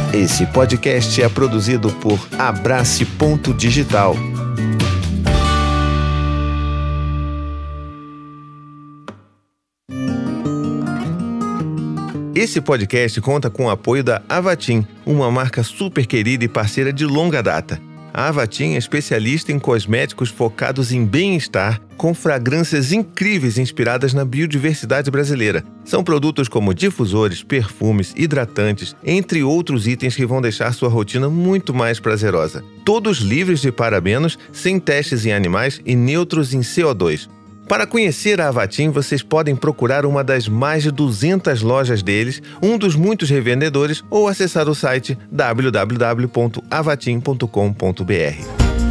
Esse podcast é produzido por Abrace Ponto Digital. Esse podcast conta com o apoio da Avatim, uma marca super querida e parceira de longa data. A Avatim é especialista em cosméticos focados em bem-estar, com fragrâncias incríveis inspiradas na biodiversidade brasileira. São produtos como difusores, perfumes, hidratantes, entre outros itens que vão deixar sua rotina muito mais prazerosa. Todos livres de parabenos, sem testes em animais e neutros em CO2. Para conhecer a Avatim, vocês podem procurar uma das mais de 200 lojas deles, um dos muitos revendedores, ou acessar o site www.avatim.com.br.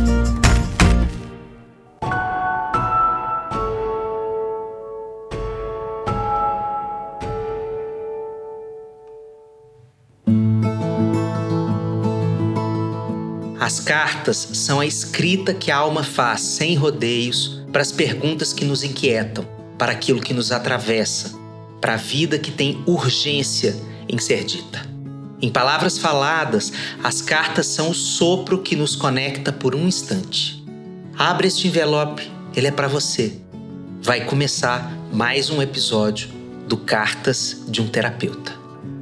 As cartas são a escrita que a alma faz, sem rodeios, para as perguntas que nos inquietam, para aquilo que nos atravessa, para a vida que tem urgência em ser dita. Em palavras faladas, as cartas são o sopro que nos conecta por um instante. Abre este envelope, ele é para você. Vai começar mais um episódio do Cartas de um Terapeuta.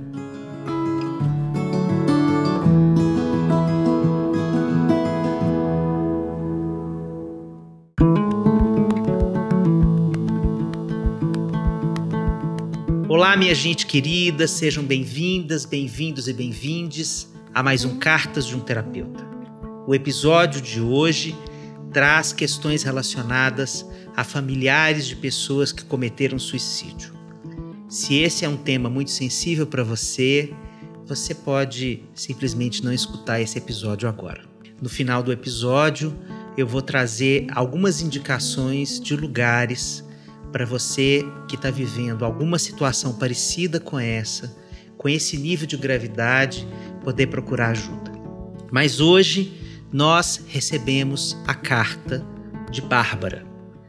Olá, minha gente querida, sejam bem-vindas, bem-vindos e bem-vindes a mais um Cartas de um Terapeuta. O episódio de hoje traz questões relacionadas a familiares de pessoas que cometeram suicídio. Se esse é um tema muito sensível para você, você pode simplesmente não escutar esse episódio agora. No final do episódio, eu vou trazer algumas indicações de lugares para você que está vivendo alguma situação parecida com essa, com esse nível de gravidade, poder procurar ajuda. Mas hoje nós recebemos a carta de Bárbara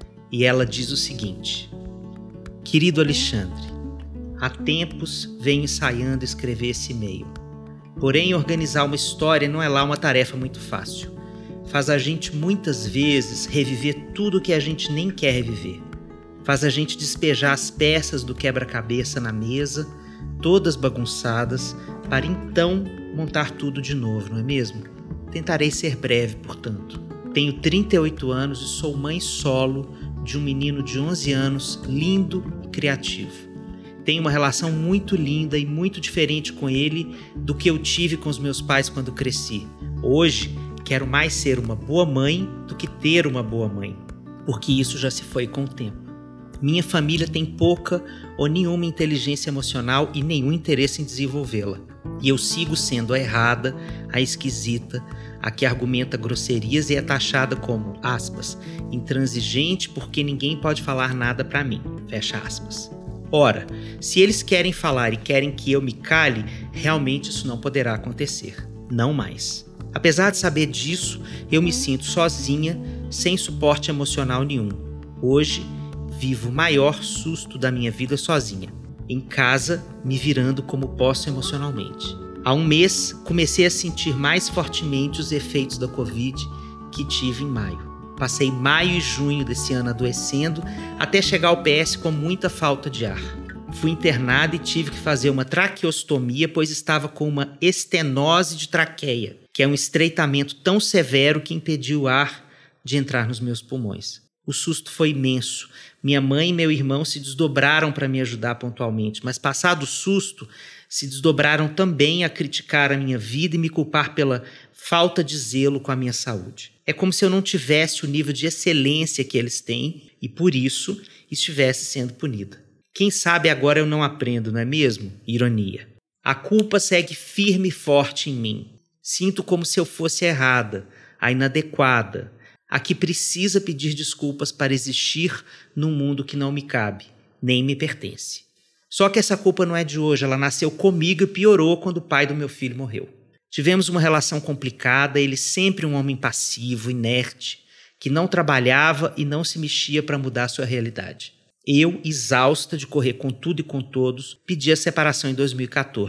e ela diz o seguinte: Querido Alexandre, há tempos venho ensaiando escrever esse e-mail. Porém, organizar uma história não é lá uma tarefa muito fácil. Faz a gente muitas vezes reviver tudo que a gente nem quer reviver. Faz a gente despejar as peças do quebra-cabeça na mesa, todas bagunçadas, para então montar tudo de novo, não é mesmo? Tentarei ser breve, portanto. Tenho 38 anos e sou mãe solo de um menino de 11 anos, lindo e criativo. Tenho uma relação muito linda e muito diferente com ele do que eu tive com os meus pais quando cresci. Hoje, quero mais ser uma boa mãe do que ter uma boa mãe, porque isso já se foi com o tempo. Minha família tem pouca ou nenhuma inteligência emocional e nenhum interesse em desenvolvê-la. E eu sigo sendo a errada, a esquisita, a que argumenta grosserias e é taxada como, aspas, intransigente porque ninguém pode falar nada pra mim, fecha aspas. Ora, se eles querem falar e querem que eu me cale, realmente isso não poderá acontecer. Não mais. Apesar de saber disso, eu me sinto sozinha, sem suporte emocional nenhum. Hoje, vivo o maior susto da minha vida sozinha, em casa, me virando como posso emocionalmente. Há um mês, comecei a sentir mais fortemente os efeitos da Covid que tive em maio. Passei maio e junho desse ano adoecendo, até chegar ao PS com muita falta de ar. Fui internada e tive que fazer uma traqueostomia, pois estava com uma estenose de traqueia, que é um estreitamento tão severo que impediu o ar de entrar nos meus pulmões. O susto foi imenso. Minha mãe e meu irmão se desdobraram para me ajudar pontualmente, mas passado o susto, se desdobraram também a criticar a minha vida e me culpar pela falta de zelo com a minha saúde. É como se eu não tivesse o nível de excelência que eles têm e, por isso, estivesse sendo punida. Quem sabe agora eu não aprendo, não é mesmo? Ironia. A culpa segue firme e forte em mim. Sinto como se eu fosse errada, a inadequada, a que precisa pedir desculpas para existir num mundo que não me cabe, nem me pertence. Só que essa culpa não é de hoje, ela nasceu comigo e piorou quando o pai do meu filho morreu. Tivemos uma relação complicada, ele sempre um homem passivo, inerte, que não trabalhava e não se mexia para mudar sua realidade. Eu, exausta de correr com tudo e com todos, pedi a separação em 2014.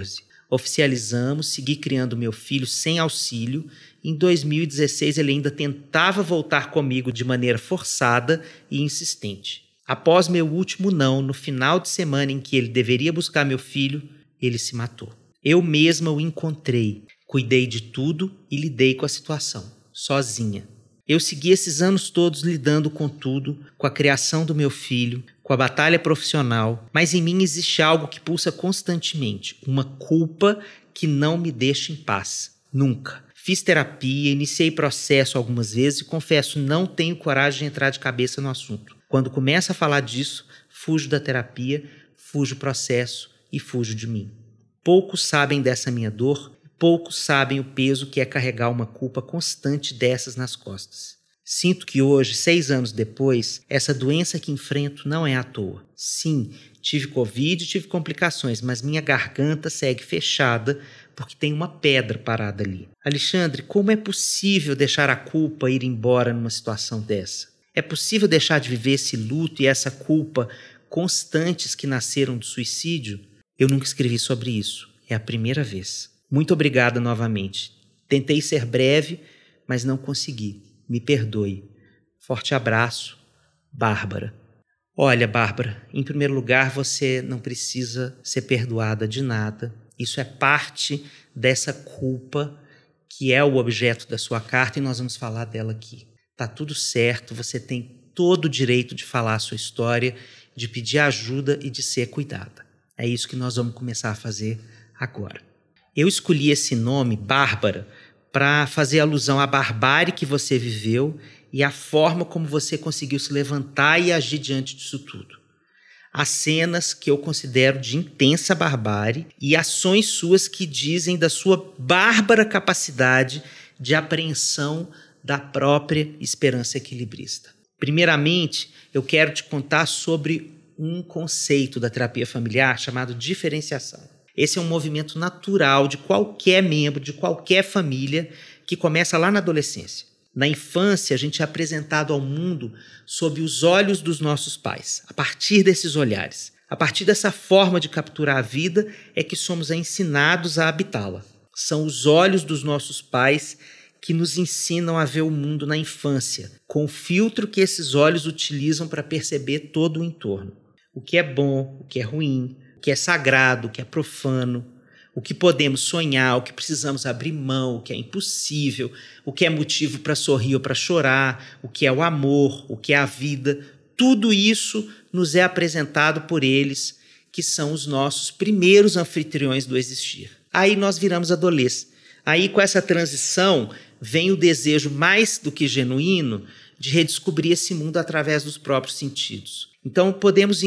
Oficializamos, segui criando meu filho sem auxílio. Em 2016 ele ainda tentava voltar comigo de maneira forçada e insistente. Após meu último não, no final de semana em que ele deveria buscar meu filho, ele se matou. Eu mesma o encontrei, cuidei de tudo e lidei com a situação, sozinha. Eu segui esses anos todos lidando com tudo, com a criação do meu filho, com a batalha profissional, mas em mim existe algo que pulsa constantemente, uma culpa que não me deixa em paz. Nunca. Fiz terapia, iniciei processo algumas vezes e confesso, não tenho coragem de entrar de cabeça no assunto. Quando começo a falar disso, fujo da terapia, fujo do processo e fujo de mim. Poucos sabem dessa minha dor, poucos sabem o peso que é carregar uma culpa constante dessas nas costas. Sinto que hoje, 6 anos depois, essa doença que enfrento não é à toa. Sim, tive Covid, tive complicações, mas minha garganta segue fechada porque tem uma pedra parada ali. Alexandre, como é possível deixar a culpa ir embora numa situação dessa? É possível deixar de viver esse luto e essa culpa constantes que nasceram do suicídio? Eu nunca escrevi sobre isso. É a primeira vez. Muito obrigada novamente. Tentei ser breve, mas não consegui. Me perdoe. Forte abraço, Bárbara. Olha, Bárbara, em primeiro lugar, você não precisa ser perdoada de nada. Isso é parte dessa culpa que é o objeto da sua carta e nós vamos falar dela aqui. Tá tudo certo, você tem todo o direito de falar a sua história, de pedir ajuda e de ser cuidada. É isso que nós vamos começar a fazer agora. Eu escolhi esse nome, Bárbara, para fazer alusão à barbárie que você viveu e à forma como você conseguiu se levantar e agir diante disso tudo. Há cenas que eu considero de intensa barbárie e ações suas que dizem da sua bárbara capacidade de apreensão da própria esperança equilibrista. Primeiramente, eu quero te contar sobre um conceito da terapia familiar chamado diferenciação. Esse é um movimento natural de qualquer membro, de qualquer família, que começa lá na adolescência. Na infância, a gente é apresentado ao mundo sob os olhos dos nossos pais, a partir desses olhares. A partir dessa forma de capturar a vida é que somos ensinados a habitá-la. São os olhos dos nossos pais que nos ensinam a ver o mundo na infância, com o filtro que esses olhos utilizam para perceber todo o entorno. O que é bom, o que é ruim, o que é sagrado, o que é profano, o que podemos sonhar, o que precisamos abrir mão, o que é impossível, o que é motivo para sorrir ou para chorar, o que é o amor, o que é a vida. Tudo isso nos é apresentado por eles, que são os nossos primeiros anfitriões do existir. Aí nós viramos adolescentes. Aí, com essa transição, vem o desejo mais do que genuíno de redescobrir esse mundo através dos próprios sentidos. Então, podemos,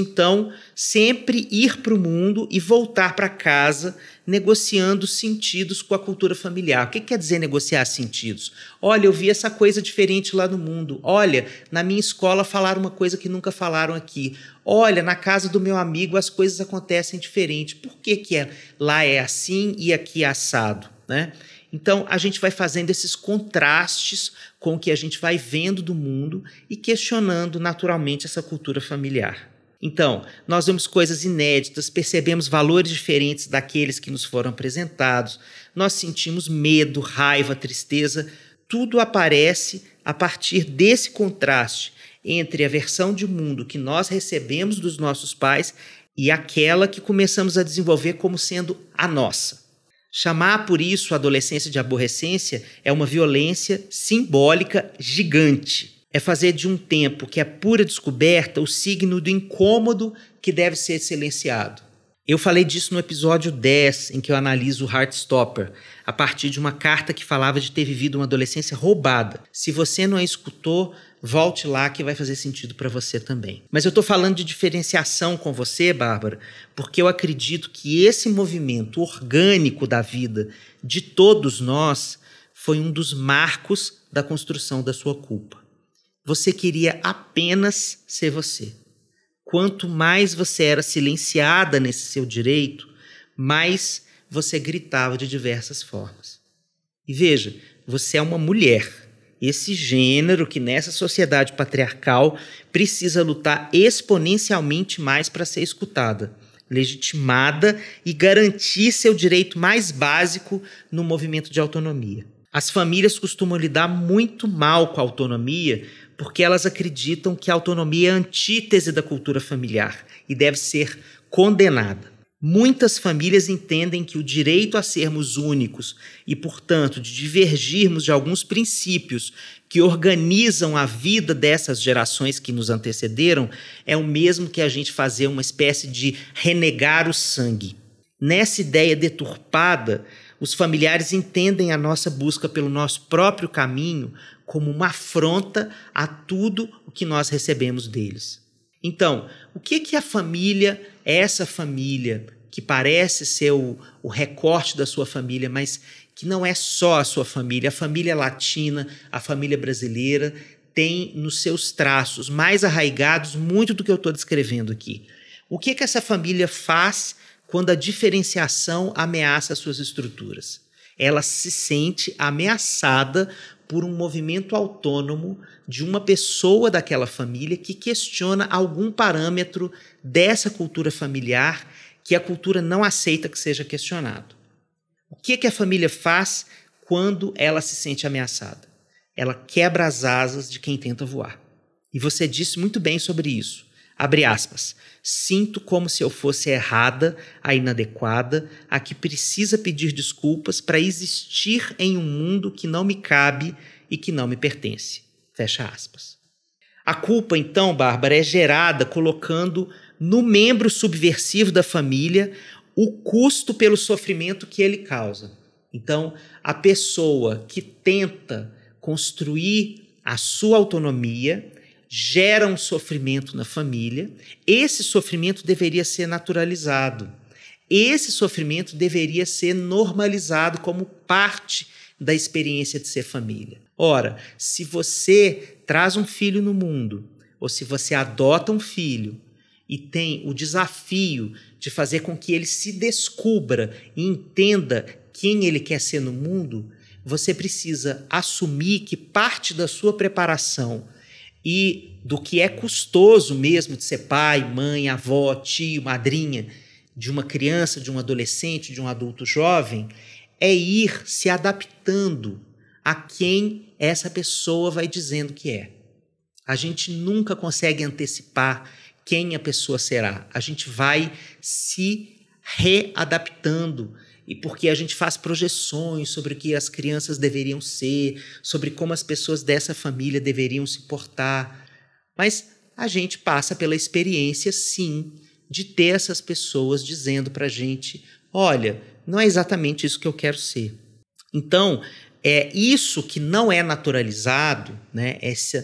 sempre ir para o mundo e voltar para casa negociando sentidos com a cultura familiar. O que quer dizer negociar sentidos? Olha, eu vi essa coisa diferente lá no mundo. Olha, na minha escola falaram uma coisa que nunca falaram aqui. Olha, na casa do meu amigo as coisas acontecem diferente. Por que lá é assim e aqui é assado, né? Então, a gente vai fazendo esses contrastes com o que a gente vai vendo do mundo e questionando naturalmente essa cultura familiar. Então, nós vemos coisas inéditas, percebemos valores diferentes daqueles que nos foram apresentados, nós sentimos medo, raiva, tristeza, tudo aparece a partir desse contraste entre a versão de mundo que nós recebemos dos nossos pais e aquela que começamos a desenvolver como sendo a nossa. Chamar por isso a adolescência de aborrecência é uma violência simbólica gigante. É fazer de um tempo que é pura descoberta o signo do incômodo que deve ser silenciado. Eu falei disso no episódio 10, em que eu analiso o Heartstopper, a partir de uma carta que falava de ter vivido uma adolescência roubada. Se você não a escutou, volte lá que vai fazer sentido para você também. Mas eu estou falando de diferenciação com você, Bárbara, porque eu acredito que esse movimento orgânico da vida de todos nós foi um dos marcos da construção da sua culpa. Você queria apenas ser você. Quanto mais você era silenciada nesse seu direito, mais você gritava de diversas formas. E veja, você é uma mulher. Esse gênero que nessa sociedade patriarcal precisa lutar exponencialmente mais para ser escutada. legitimada e garantir seu direito mais básico no movimento de autonomia. As famílias costumam lidar muito mal com a autonomia porque elas acreditam que a autonomia é a antítese da cultura familiar e deve ser condenada. Muitas famílias entendem que o direito a sermos únicos e, portanto, de divergirmos de alguns princípios que organizam a vida dessas gerações que nos antecederam é o mesmo que a gente fazer uma espécie de renegar o sangue. Nessa ideia deturpada, os familiares entendem a nossa busca pelo nosso próprio caminho como uma afronta a tudo o que nós recebemos deles. Então, o que a família, essa família, que parece ser o recorte da sua família, mas que não é só a sua família, a família latina, a família brasileira, tem nos seus traços mais arraigados muito do que eu estou descrevendo aqui. O que essa família faz quando a diferenciação ameaça as suas estruturas? Ela se sente ameaçada por um movimento autônomo de uma pessoa daquela família que questiona algum parâmetro dessa cultura familiar que a cultura não aceita que seja questionado. O que a família faz quando ela se sente ameaçada? Ela quebra as asas de quem tenta voar. E você disse muito bem sobre isso. Abre aspas. Sinto como se eu fosse errada, a inadequada, a que precisa pedir desculpas para existir em um mundo que não me cabe e que não me pertence. Fecha aspas. A culpa, então, Bárbara, é gerada colocando no membro subversivo da família o custo pelo sofrimento que ele causa. Então, a pessoa que tenta construir a sua autonomia gera um sofrimento na família. Esse sofrimento deveria ser naturalizado. Esse sofrimento deveria ser normalizado como parte da experiência de ser família. Ora, se você traz um filho no mundo, ou se você adota um filho e tem o desafio de fazer com que ele se descubra e entenda quem ele quer ser no mundo, você precisa assumir que parte da sua preparação e do que é custoso mesmo de ser pai, mãe, avó, tio, madrinha de uma criança, de um adolescente, de um adulto jovem, é ir se adaptando a quem essa pessoa vai dizendo que é. A gente nunca consegue antecipar quem a pessoa será. A gente vai se readaptando, e porque a gente faz projeções sobre o que as crianças deveriam ser, sobre como as pessoas dessa família deveriam se portar. Mas a gente passa pela experiência, sim, de ter essas pessoas dizendo para a gente: olha, não é exatamente isso que eu quero ser. Então, é isso que não é naturalizado, né?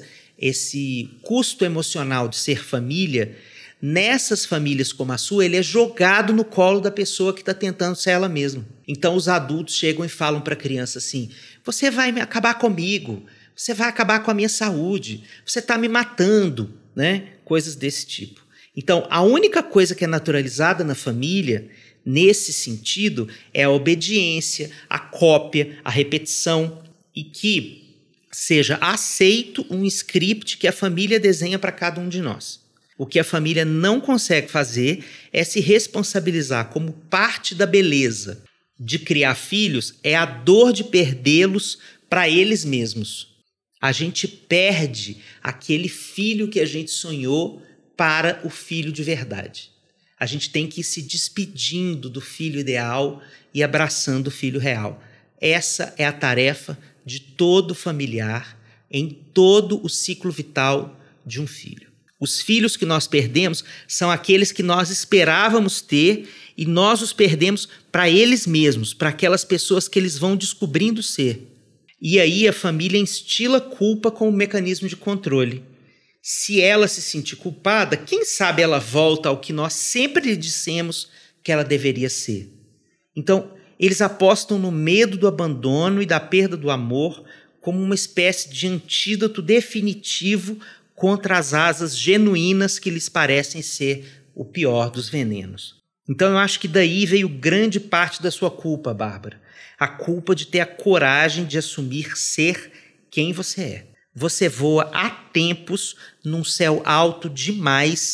Esse custo emocional de ser família, nessas famílias como a sua, ele é jogado no colo da pessoa que está tentando ser ela mesma. Então os adultos chegam e falam para a criança assim: você vai acabar comigo, você vai acabar com a minha saúde, você está me matando, né? Coisas desse tipo. Então a única coisa que é naturalizada na família, nesse sentido, é a obediência, a cópia, a repetição, e que seja aceito um script que a família desenha para cada um de nós. O que a família não consegue fazer é se responsabilizar como parte da beleza de criar filhos, é a dor de perdê-los para eles mesmos. A gente perde aquele filho que a gente sonhou para o filho de verdade. A gente tem que ir se despedindo do filho ideal e abraçando o filho real. Essa é a tarefa de todo familiar em todo o ciclo vital de um filho. Os filhos que nós perdemos são aqueles que nós esperávamos ter e nós os perdemos para eles mesmos, para aquelas pessoas que eles vão descobrindo ser. E aí a família instila culpa como mecanismo de controle. Se ela se sentir culpada, quem sabe ela volta ao que nós sempre lhe dissemos que ela deveria ser. Então, eles apostam no medo do abandono e da perda do amor como uma espécie de antídoto definitivo contra as asas genuínas que lhes parecem ser o pior dos venenos. Então eu acho que daí veio grande parte da sua culpa, Bárbara. A culpa de ter a coragem de assumir ser quem você é. Você voa há tempos num céu alto demais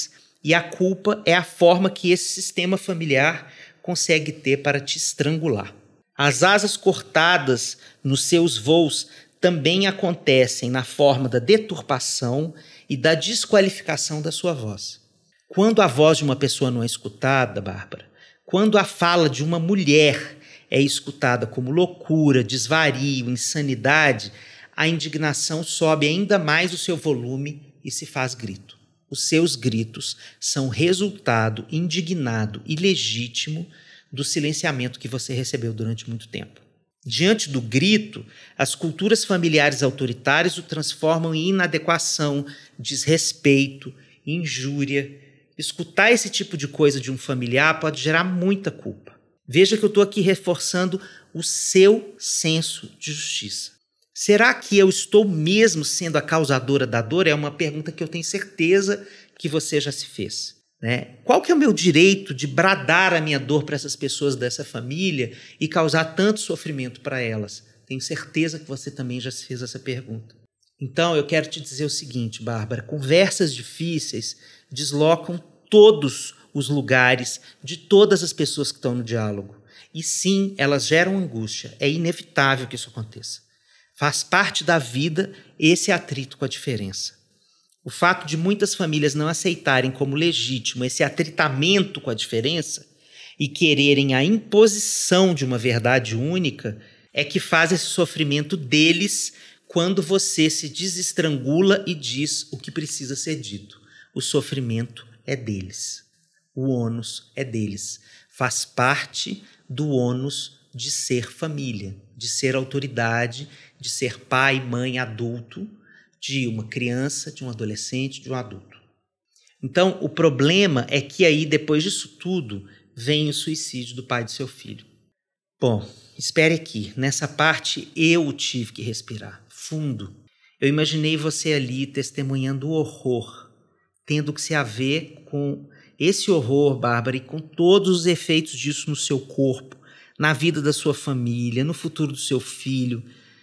E a culpa é a forma que esse sistema familiar consegue ter para te estrangular. As asas cortadas nos seus voos também acontecem na forma da deturpação e da desqualificação da sua voz. Quando a voz de uma pessoa não é escutada, Bárbara, quando a fala de uma mulher é escutada como loucura, desvario, insanidade, a indignação sobe ainda mais o seu volume e se faz grito. Os seus gritos são resultado indignado e legítimo do silenciamento que você recebeu durante muito tempo. Diante do grito, as culturas familiares autoritárias o transformam em inadequação, desrespeito, injúria. Escutar esse tipo de coisa de um familiar pode gerar muita culpa. Veja que eu estou aqui reforçando o seu senso de justiça. Será que eu estou mesmo sendo a causadora da dor? É uma pergunta que eu tenho certeza que você já se fez, né? Qual que é o meu direito de bradar a minha dor para essas pessoas dessa família e causar tanto sofrimento para elas? Tenho certeza que você também já se fez essa pergunta. Então, eu quero te dizer o seguinte, Bárbara, conversas difíceis deslocam todos os lugares de todas as pessoas que estão no diálogo. E sim, elas geram angústia. É inevitável que isso aconteça. Faz parte da vida esse atrito com a diferença. O fato de muitas famílias não aceitarem como legítimo esse atritamento com a diferença e quererem a imposição de uma verdade única é que faz esse sofrimento deles quando você se desestrangula e diz o que precisa ser dito. O sofrimento é deles. O ônus é deles. Faz parte do ônus de ser família, de ser autoridade, de ser pai, mãe, adulto, de uma criança, de um adolescente, de um adulto. Então, o problema é que aí, depois disso tudo, vem o suicídio do pai de seu filho. Bom, espere aqui. Nessa parte, eu tive que respirar fundo. Eu imaginei você ali testemunhando o horror, tendo que se haver com esse horror, Bárbara, e com todos os efeitos disso no seu corpo, na vida da sua família, no futuro do seu filho.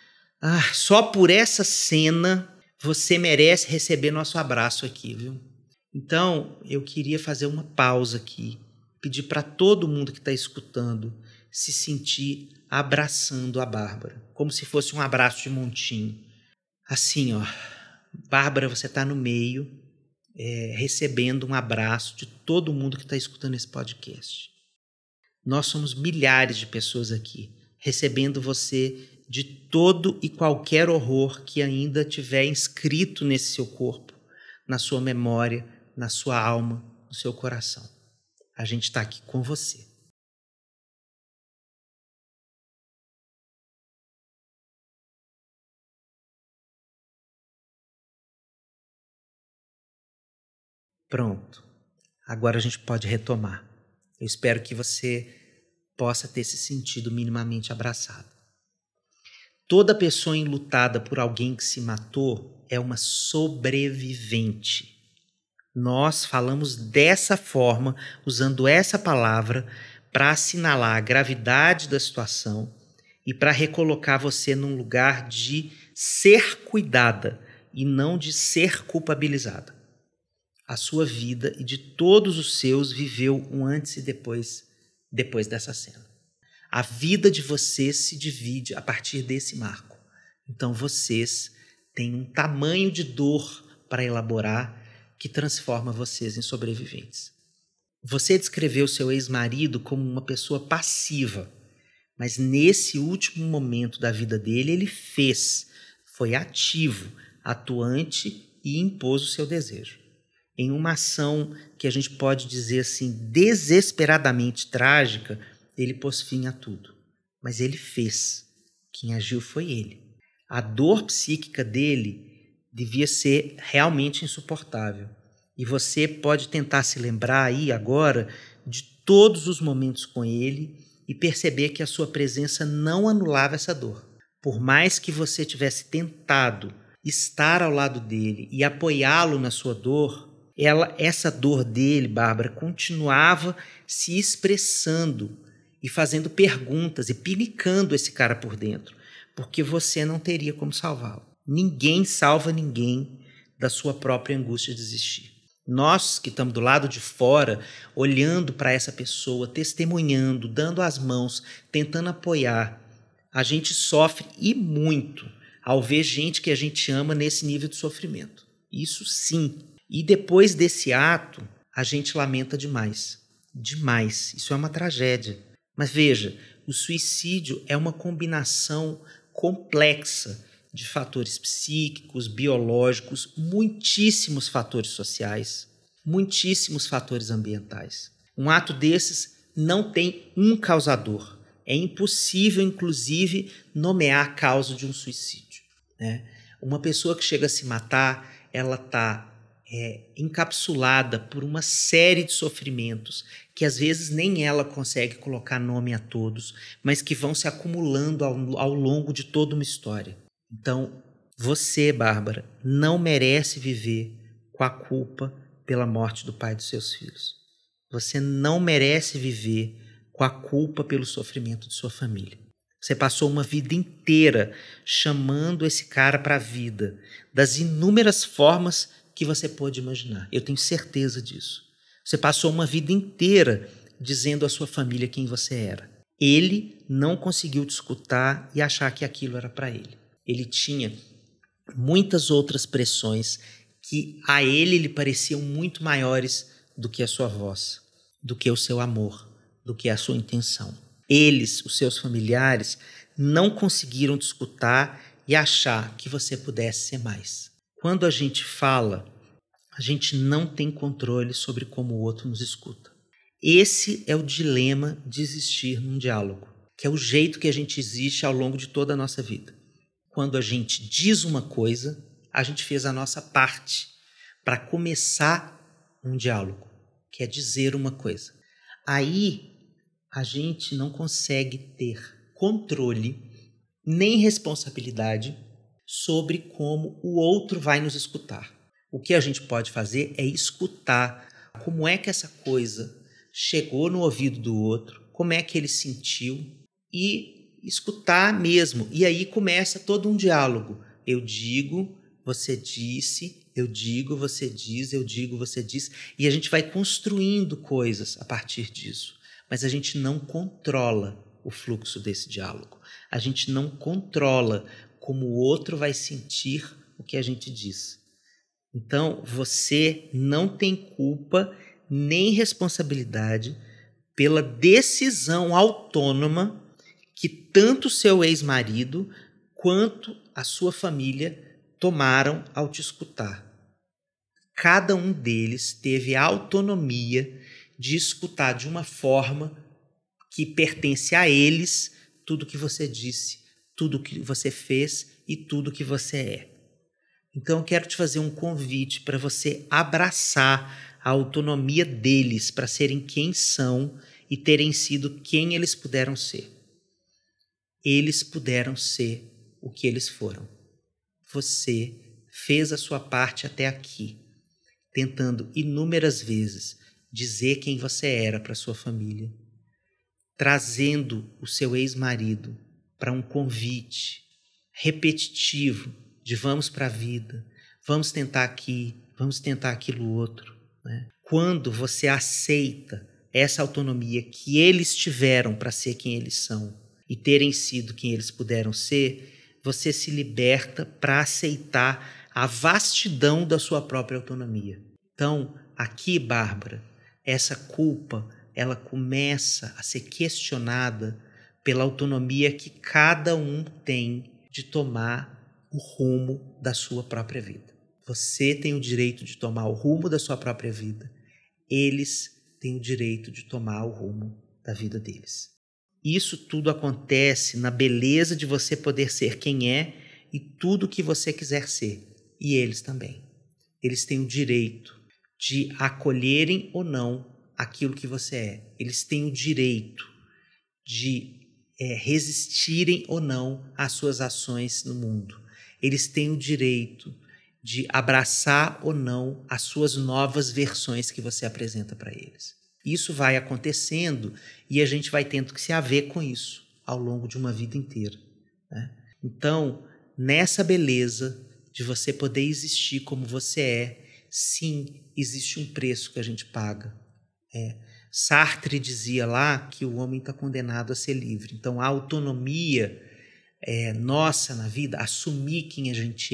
Só por essa cena você merece receber nosso abraço aqui, viu? Então, eu queria fazer uma pausa aqui, pedir para todo mundo que está escutando se sentir abraçando a Bárbara, como se fosse um abraço de montinho. Assim, ó, Bárbara, você está no meio, recebendo um abraço de todo mundo que está escutando esse podcast. Nós somos milhares de pessoas aqui, recebendo você de todo e qualquer horror que ainda tiver inscrito nesse seu corpo, na sua memória, na sua alma, no seu coração. A gente está aqui com você. Pronto. Agora a gente pode retomar. Eu espero que você possa ter se sentido minimamente abraçado. Toda pessoa enlutada por alguém que se matou é uma sobrevivente. Nós falamos dessa forma, usando essa palavra, para assinalar a gravidade da situação e para recolocar você num lugar de ser cuidada e não de ser culpabilizada. A sua vida e de todos os seus viveu um antes e depois dessa cena. A vida de vocês se divide a partir desse marco. Então vocês têm um tamanho de dor para elaborar que transforma vocês em sobreviventes. Você descreveu seu ex-marido como uma pessoa passiva, mas nesse último momento da vida dele, ele foi ativo, atuante e impôs o seu desejo. Em uma ação que a gente pode dizer assim, desesperadamente trágica, ele pôs fim a tudo. Mas ele fez. Quem agiu foi ele. A dor psíquica dele devia ser realmente insuportável. E você pode tentar se lembrar aí agora de todos os momentos com ele e perceber que a sua presença não anulava essa dor. Por mais que você tivesse tentado estar ao lado dele e apoiá-lo na sua dor, essa dor dele, Bárbara, continuava se expressando e fazendo perguntas e pinicando esse cara por dentro, porque você não teria como salvá-lo. Ninguém salva ninguém da sua própria angústia de existir. Nós que estamos do lado de fora, olhando para essa pessoa, testemunhando, dando as mãos, tentando apoiar, a gente sofre e muito ao ver gente que a gente ama nesse nível de sofrimento. Isso sim. E depois desse ato, a gente lamenta demais. Demais. Isso é uma tragédia. Mas veja, o suicídio é uma combinação complexa de fatores psíquicos, biológicos, muitíssimos fatores sociais, muitíssimos fatores ambientais. Um ato desses não tem um causador. É impossível, inclusive, nomear a causa de um suicídio, né? Uma pessoa que chega a se matar, ela está encapsulada por uma série de sofrimentos que às vezes nem ela consegue colocar nome a todos, mas que vão se acumulando ao longo de toda uma história. Então, você, Bárbara, não merece viver com a culpa pela morte do pai dos seus filhos. Você não merece viver com a culpa pelo sofrimento de sua família. Você passou uma vida inteira chamando esse cara para a vida, das inúmeras formas que você pôde imaginar. Eu tenho certeza disso. Você passou uma vida inteira dizendo à sua família quem você era. Ele não conseguiu te escutar e achar que aquilo era para ele. Ele tinha muitas outras pressões que a ele lhe pareciam muito maiores do que a sua voz, do que o seu amor, do que a sua intenção. Eles, os seus familiares, não conseguiram te escutar e achar que você pudesse ser mais. Quando a gente fala, a gente não tem controle sobre como o outro nos escuta. Esse é o dilema de existir num diálogo, que é o jeito que a gente existe ao longo de toda a nossa vida. Quando a gente diz uma coisa, a gente fez a nossa parte para começar um diálogo, que é dizer uma coisa. Aí a gente não consegue ter controle nem responsabilidade sobre como o outro vai nos escutar. O que a gente pode fazer é escutar como é que essa coisa chegou no ouvido do outro, como é que ele sentiu e escutar mesmo. E aí começa todo um diálogo. Eu digo, você disse, eu digo, você diz, eu digo, você diz. E a gente vai construindo coisas a partir disso. Mas a gente não controla o fluxo desse diálogo. A gente não controla como o outro vai sentir o que a gente diz. Então, você não tem culpa nem responsabilidade pela decisão autônoma que tanto seu ex-marido quanto a sua família tomaram ao te escutar. Cada um deles teve a autonomia de escutar de uma forma que pertence a eles tudo que você disse, tudo que você fez e tudo que você é. Então eu quero te fazer um convite para você abraçar a autonomia deles para serem quem são e terem sido quem eles puderam ser. Eles puderam ser o que eles foram. Você fez a sua parte até aqui, tentando inúmeras vezes dizer quem você era para sua família, trazendo o seu ex-marido para um convite repetitivo de vamos para a vida, vamos tentar aqui, vamos tentar aquilo outro, né? Quando você aceita essa autonomia que eles tiveram para ser quem eles são e terem sido quem eles puderam ser, você se liberta para aceitar a vastidão da sua própria autonomia. Então, aqui, Bárbara, essa culpa, ela começa a ser questionada pela autonomia que cada um tem de tomar o rumo da sua própria vida. Você tem o direito de tomar o rumo da sua própria vida. Eles têm o direito de tomar o rumo da vida deles. Isso tudo acontece na beleza de você poder ser quem é e tudo que você quiser ser. E eles também. Eles têm o direito de acolherem ou não aquilo que você é. Eles têm o direito de resistirem ou não às suas ações no mundo. Eles têm o direito de abraçar ou não as suas novas versões que você apresenta para eles. Isso vai acontecendo e a gente vai tendo que se haver com isso ao longo de uma vida inteira, né? Então, nessa beleza de você poder existir como você é, sim, existe um preço que a gente paga. Sartre dizia lá que o homem está condenado a ser livre. Então, a autonomia nossa na vida, assumir quem a gente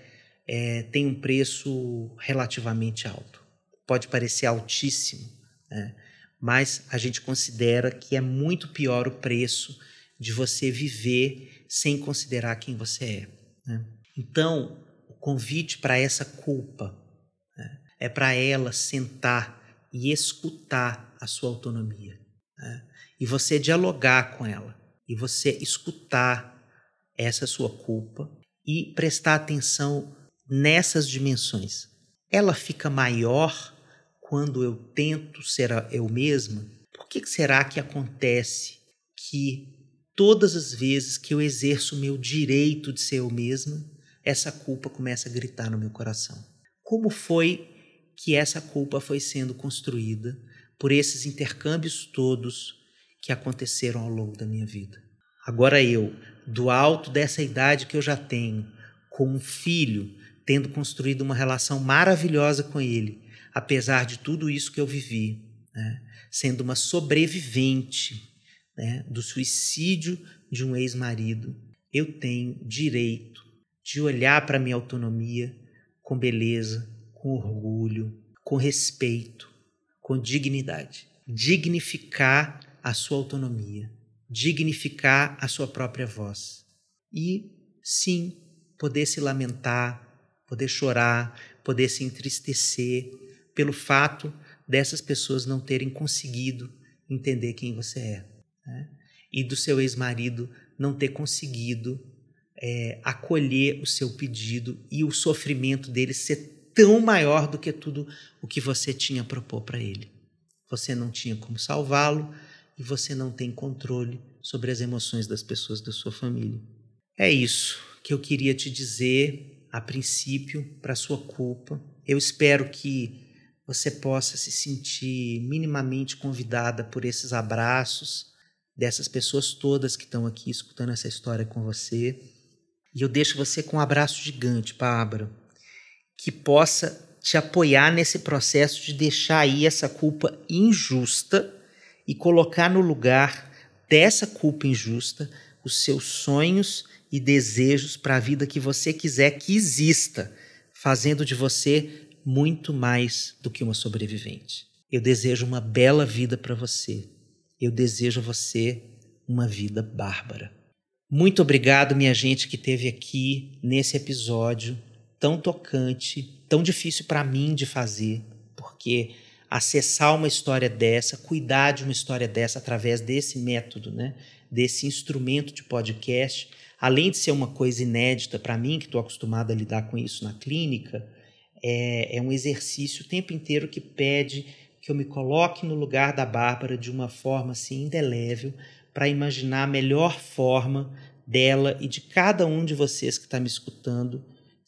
tem um preço relativamente alto. Pode parecer altíssimo, né? Mas a gente considera que é muito pior o preço de você viver sem considerar quem você é, né? Então, o convite para essa culpa, né, é para ela sentar e escutar a sua autonomia, né? E você dialogar com ela, e você escutar essa sua culpa e prestar atenção nessas dimensões. Ela fica maior quando eu tento ser eu mesma? Por que será que acontece que todas as vezes que eu exerço o meu direito de ser eu mesma, essa culpa começa a gritar no meu coração? Como foi que essa culpa foi sendo construída por esses intercâmbios todos que aconteceram ao longo da minha vida? Agora eu, do alto dessa idade que eu já tenho, com um filho, tendo construído uma relação maravilhosa com ele, apesar de tudo isso que eu vivi, né, sendo uma sobrevivente, né, do suicídio de um ex-marido, eu tenho direito de olhar para a minha autonomia com beleza, com orgulho, com respeito, com dignidade. Dignificar a sua autonomia, dignificar a sua própria voz. E, sim, poder se lamentar, poder chorar, poder se entristecer pelo fato dessas pessoas não terem conseguido entender quem você é, né? E do seu ex-marido não ter conseguido acolher o seu pedido e o sofrimento dele ser tão maior do que tudo o que você tinha a propor para ele. Você não tinha como salvá-lo e você não tem controle sobre as emoções das pessoas da sua família. É isso que eu queria te dizer a princípio para a sua culpa. Eu espero que você possa se sentir minimamente convidada por esses abraços dessas pessoas todas que estão aqui escutando essa história com você. E eu deixo você com um abraço gigante, Bárbara, que possa te apoiar nesse processo de deixar aí essa culpa injusta e colocar no lugar dessa culpa injusta os seus sonhos e desejos para a vida que você quiser que exista, fazendo de você muito mais do que uma sobrevivente. Eu desejo uma bela vida para você. Eu desejo a você uma vida bárbara. Muito obrigado, minha gente, que esteve aqui nesse episódio tão tocante, tão difícil para mim de fazer, porque acessar uma história dessa, cuidar de uma história dessa através desse método, né, desse instrumento de podcast, além de ser uma coisa inédita para mim, que estou acostumado a lidar com isso na clínica, é um exercício o tempo inteiro que pede que eu me coloque no lugar da Bárbara de uma forma assim indelével, para imaginar a melhor forma dela e de cada um de vocês que está me escutando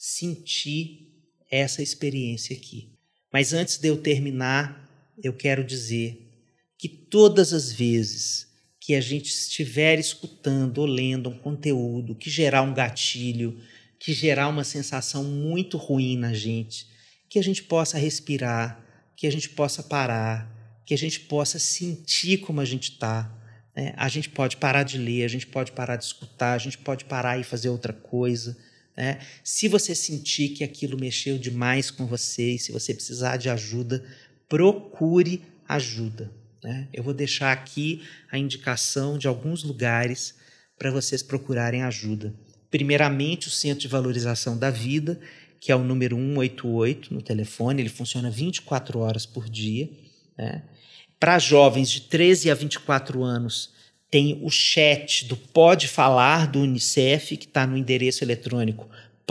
sentir essa experiência aqui. Mas antes de eu terminar, eu quero dizer que todas as vezes que a gente estiver escutando ou lendo um conteúdo que gerar um gatilho, que gerar uma sensação muito ruim na gente, que a gente possa respirar, que a gente possa parar, que a gente possa sentir como a gente está, né? A gente pode parar de ler, a gente pode parar de escutar, a gente pode parar e fazer outra coisa, né? Se você sentir que aquilo mexeu demais com você e se você precisar de ajuda, procure ajuda, né? Eu vou deixar aqui a indicação de alguns lugares para vocês procurarem ajuda. Primeiramente, o Centro de Valorização da Vida, que é o número 188 no telefone, ele funciona 24 horas por dia, né? Para jovens de 13 a 24 anos, tem o chat do Pode Falar do Unicef, que está no endereço eletrônico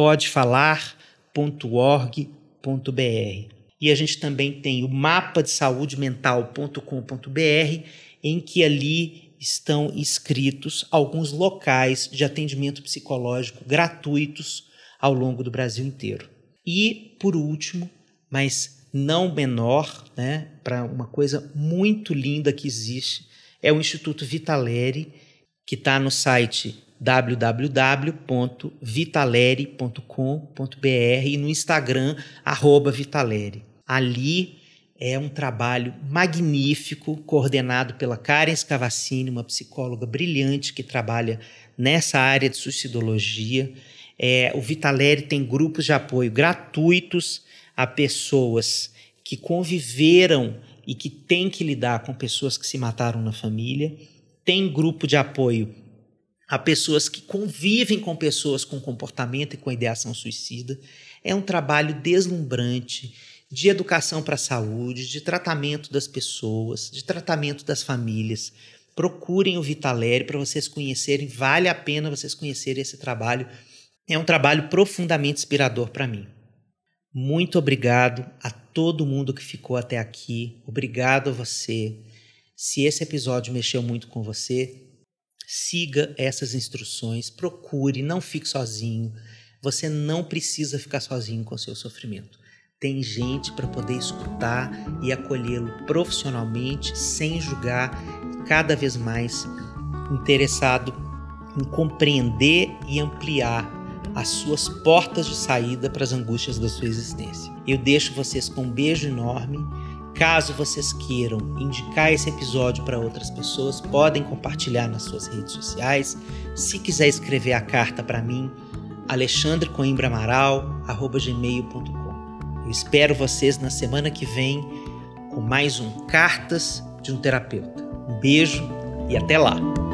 podefalar.org.br. E a gente também tem o mapadesaudemental.com.br, em que ali estão inscritos alguns locais de atendimento psicológico gratuitos ao longo do Brasil inteiro. E, por último, mas não menor, né, para uma coisa muito linda que existe, é o Instituto Vitaleri, que está no site www.vitaleri.com.br e no Instagram @Vitaleri. Ali é um trabalho magnífico, coordenado pela Karen Scavacini, uma psicóloga brilhante que trabalha nessa área de suicidologia. O Vitaleri tem grupos de apoio gratuitos a pessoas que conviveram e que têm que lidar com pessoas que se mataram na família. Tem grupo de apoio a pessoas que convivem com pessoas com comportamento e com ideação suicida. É um trabalho deslumbrante de educação para a saúde, de tratamento das pessoas, de tratamento das famílias. Procurem o Vitaleri para vocês conhecerem, vale a pena vocês conhecerem esse trabalho. É um trabalho profundamente inspirador para mim. Muito obrigado a todo mundo que ficou até aqui. Obrigado a você. Se esse episódio mexeu muito com você, siga essas instruções, procure, não fique sozinho. Você não precisa ficar sozinho com o seu sofrimento. Tem gente para poder escutar e acolhê-lo profissionalmente, sem julgar, cada vez mais interessado em compreender e ampliar as suas portas de saída para as angústias da sua existência. Eu deixo vocês com um beijo enorme. Caso vocês queiram indicar esse episódio para outras pessoas, podem compartilhar nas suas redes sociais. Se quiser escrever a carta para mim, alexandrecoimbraamaral@gmail.com. Eu espero vocês na semana que vem com mais um Cartas de um Terapeuta. Um beijo e até lá!